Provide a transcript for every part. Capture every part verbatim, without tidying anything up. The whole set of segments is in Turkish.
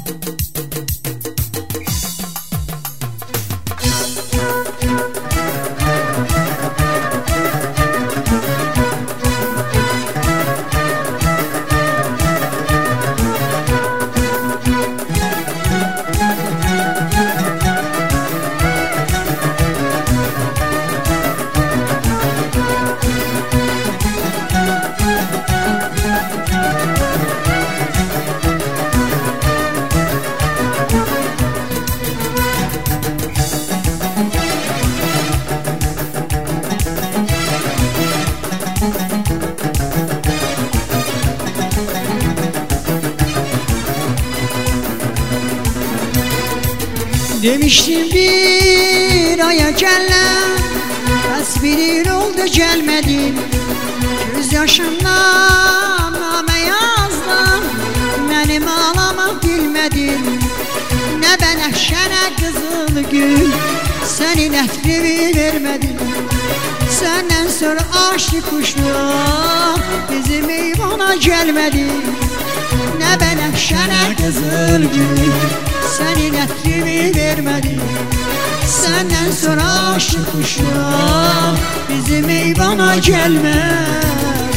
Demiştim bir aya gelen, tasvirin oldu gelmedin. Göz yaşımdan name yazdım, benim ağlamak bilmedin. Ne ben eşene kızıl gül, senin etrimi vermedin. Senden sonra aşık kuşlar, bizim eyvana gelmedin. Ne ben eşene kızıl gül, senin etrimi vermedin. Senden sonra aşık kuşlar, bizim eyvana gelmedi.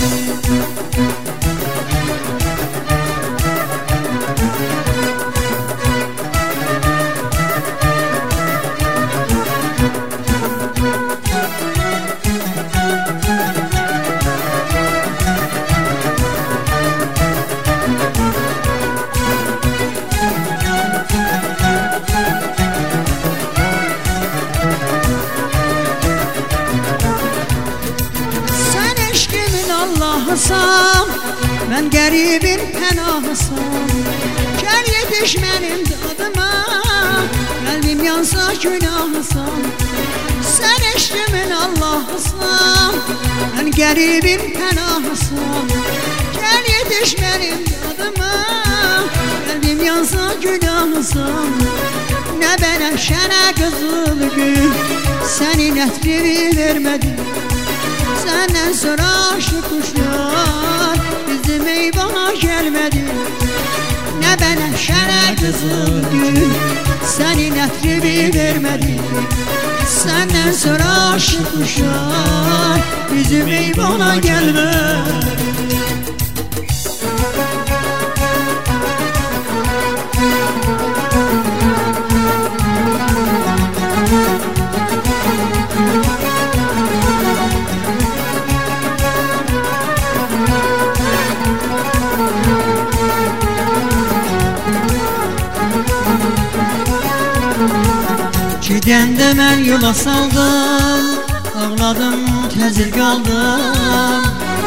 Allah'ısam, ben garibin penahısam. Gel yetiş benim dadıma, kalbim yansa günahısam. Sen eşkimin Allah'ısam, ben garibin penahısam. Gel yetiş benim dadıma, kalbim yansa günahısam. Ne ben eşene kızıl gül, senin etrimi vermedin. Senden sonra aşık kuşlar, bizim eyvana gelmedi. Ne ben eşene kızıl gül, senin etrimi vermedi. Senden sonra aşık kuşlar, bizim eyvana gelmedi. Gidəndə mən yola saldım, ağladım, təzir qaldım.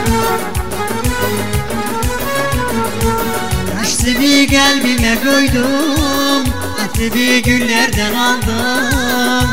Əşsibi qəlbimə qoydum, ətribi güllərdən aldım.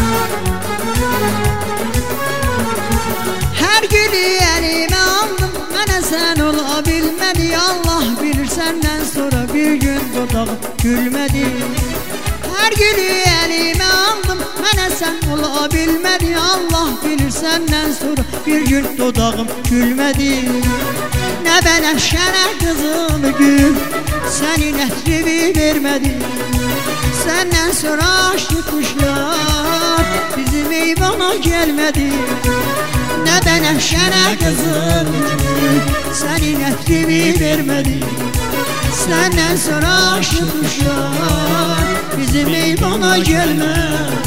Hər gülü əlimə aldım, mənə sən ola bilmədi. Allah bilir səndən sonra bir gün dodağım gülmədi. Her gülü elime aldım, mənə sən ola bilmədi. Allah bilir səndən sonra bir gün dodağım gülmədi. Ne ben eşene kızıl gül, senin etrimi vermedi. Senden sonra aşık kuşlar, bizim eyvana gelmedi. Ne ben eşene kızıl gül, senin etrimi vermedi. Senden sonra aşık kuşlar, bizim eyvana gelmedi.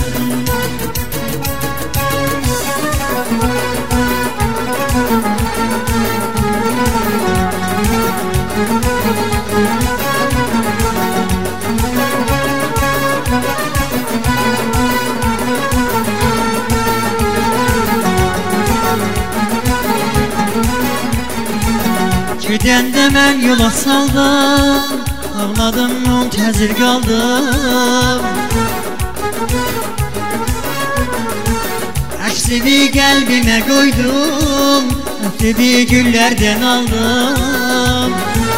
Gidəndə mən yola saldım, ağladım, təzir qaldım. Əksini qəlbimə qoydum, ətribi güllərdən aldım.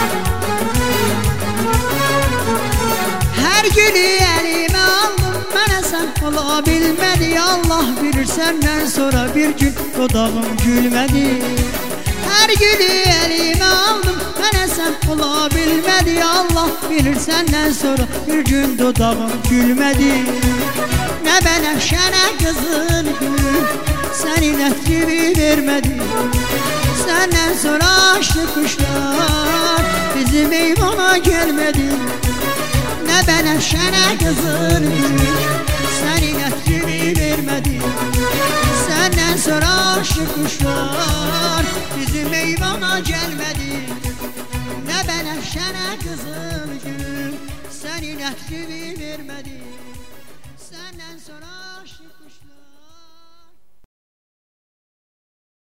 Hər gülü əlimə aldım, mənə sən ola bilmədi. Allah bilir səndən sonra bir gün dodağım gülmədi. Her gülü elime aldım, bana sen ola bilmedi. Allah bilir senden sonra bir gün dudağım gülmedi. Ne benefşe ne kızıl gül, senin etkibi vermedi. Senden sonra açtı kuşlar, bizim eyvana gelmedi. Ne benefşe ne kızıl gül, senin etkibi vermedi. Senden sonra açtı kuşlar, bizim eyvana gelmedi. Ne benefşe ne kızıl gül, senin etkibi vermedi. Senden sonra açtı kuşlar.